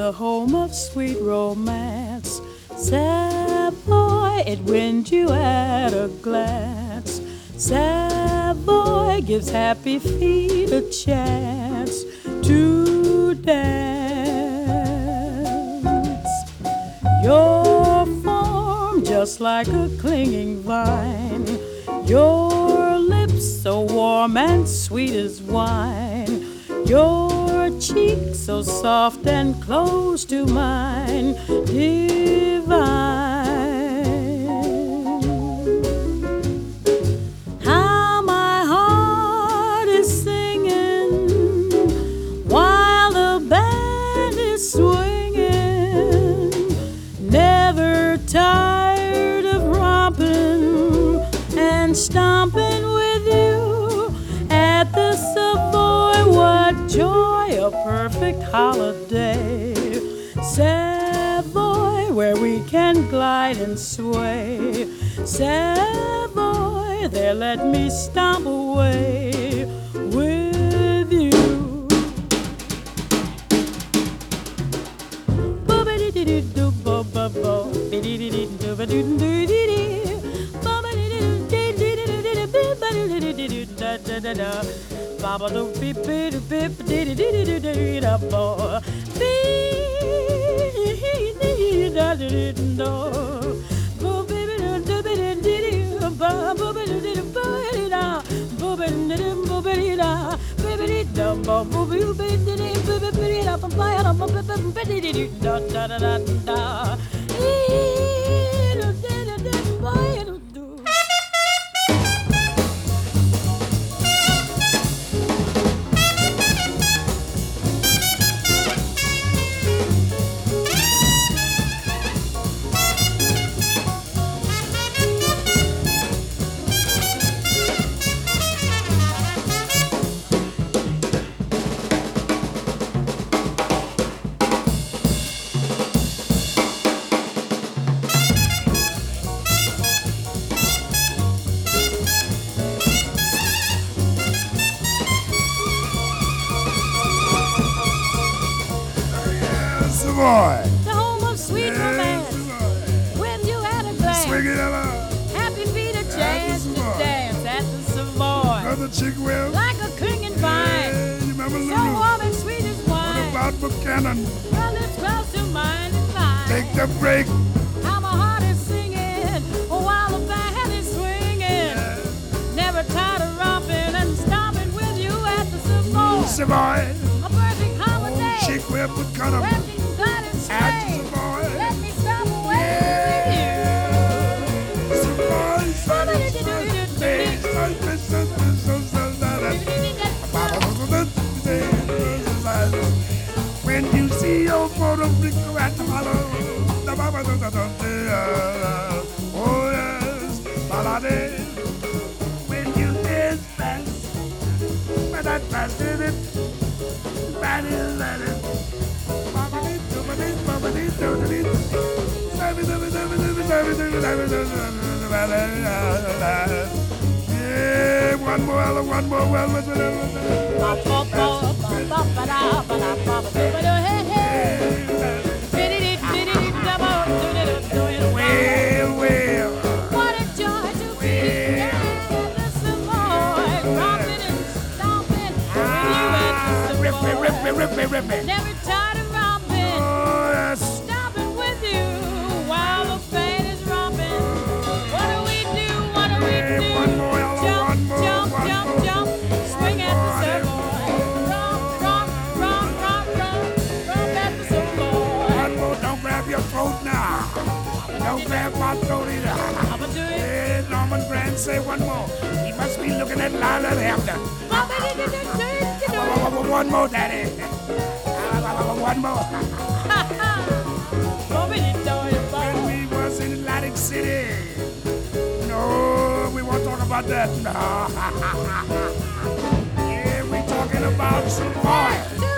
the home of sweet romance. Savoy, it wins you at a glance. Savoy gives happy feet a chance to dance. Your form just like a clinging vine, your lips so warm and sweet as wine, your cheek so soft and close to mine, divine. How my heart is singing while the band is swinging, never tired of romping and stomping with you at the Savoy. What joy, a perfect holiday. Savoy, where we can glide and sway. Savoy, there let me stomp away with you. Baba do beep beep beep diddy diddy diddy da bo beep da diddy do bo baby do diddy diddy ba bo diddy ba da bo diddy bo da baby da bo bo diddy baby da ba da ba diddy da da da da da. Savoy, the home of sweet romance, when you had a glance, happy feet a chance to dance at the Savoy. Another chick will, like a clinging vine, you remember so Lulu? warm and sweet as wine. What about Buchanan? Your lips close to mine and fine. Take the break. How my heart is singing while the band is swinging. Never tired of romping and stomping with you at the Savoy. Savoy, A perfect holiday. chick will Buchanan. Let me glide and At sway. the Savoy. Let me stop away with you. Savoy, when you see your photo flicker at the hollow, oh yes, balade. When you dance fast, but that fast in it, bad is at it. Yeah, one more, well. Well. What a joy to be at the Savoy, romping and stomping with you at the Savoy. Rip me. Never tired of romping, Oh, yes. stomping with you while the band is romping. What do we do? What do we do? One more, Jump, one more, jump, one jump, more. jump. Swing at the Savoy. Romp at the Savoy. One more, don't grab your throat now. Don't grab my throat either. I'ma do it. Yeah, Norman Grant, say one more. He must be looking at Lila Hampton. One more, Daddy. One more. When we was in Atlantic City. No, we won't talk about that. No. Yeah, we talking about Savoy.